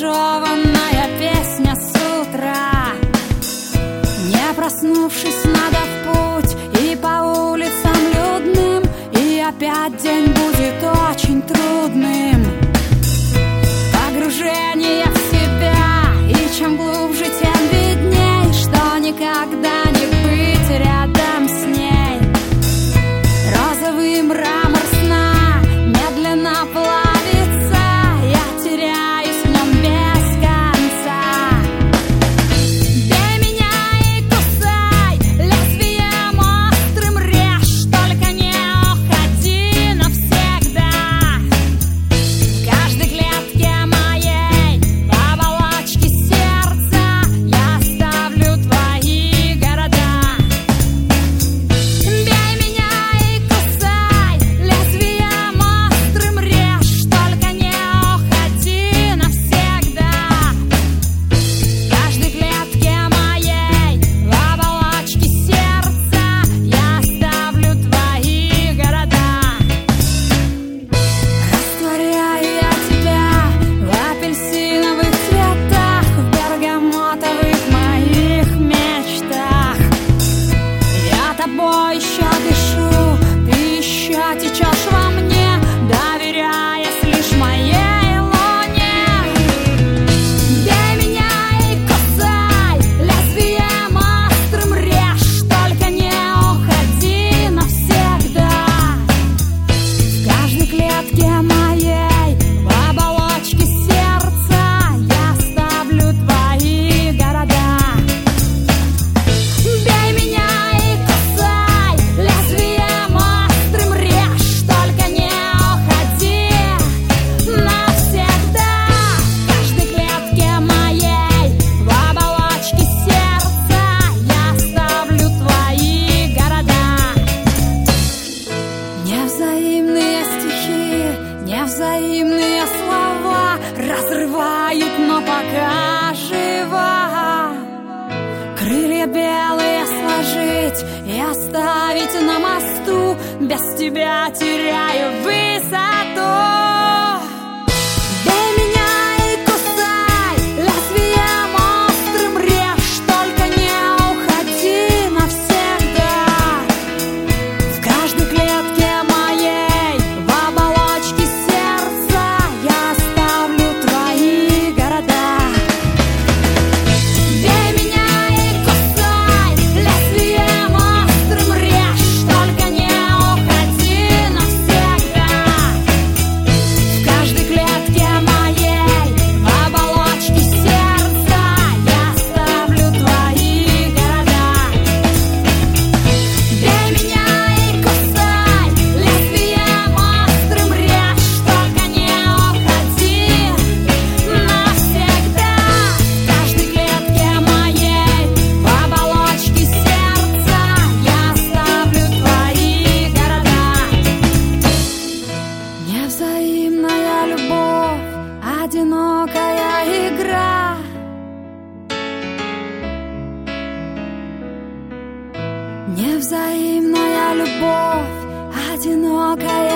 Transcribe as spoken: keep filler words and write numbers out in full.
разжеванная песня с утра. Не проснувшись, надо в путь, и по улицам людным, и опять день будет очень трудным. Погружение в себя, и чем глубже, тем видней, что никогда не быть рядом с ней. Розовый мрамор сна медленно плавится, я теряюсь в нем без конца. Бей меня и кусай, лезвием острым режь, только не уходи навсегда. В каждой клетке моей, в оболочке сердца, я оставлю твои города. Бей меня и кусай, лезвием острым режь, только не уходи навсегда. В каждой клетке моей, в оболочке сердца, я оставлю твои города. Растворяю я тебя в апельсиновых цветах, в бергамотовых моих мечтах. Я тобой еще дышу, ты еще течешь во мне, доверяясь лишь моей луне. Бей меня и кусай, лезвием острым режь, только не уходи навсегда. В каждой клетке моей, в оболочке сердца, я оставлю твои города. Бей меня и кусай, лезвием острым режь, только не уходи навсегда. В каждой клетке моей, в оболочке сердца, я оставлю твои города. Невзаимные стихи, невзаимные слова разрывают, но пока жива. Крылья белые сложить и оставить на мосту, без тебя теряю высоту. Бей меня и кусай, лезвием острым режь, только не уходи навсегда. В каждой клетке моей, в оболочке сердца, я оставлю твои города. Бей меня и кусай, лезвием острым режь, только не уходи навсегда. В каждой клетке моей, в оболочке сердца, я оставлю твои города. Бей меня и кусай, лезвием острым режь, только не уходи навсегда. В каждой клетке моей, в оболочке сердца, я оставлю твои города. Невзаимная любовь, одинокая игра. Невзаимная любовь, одинокая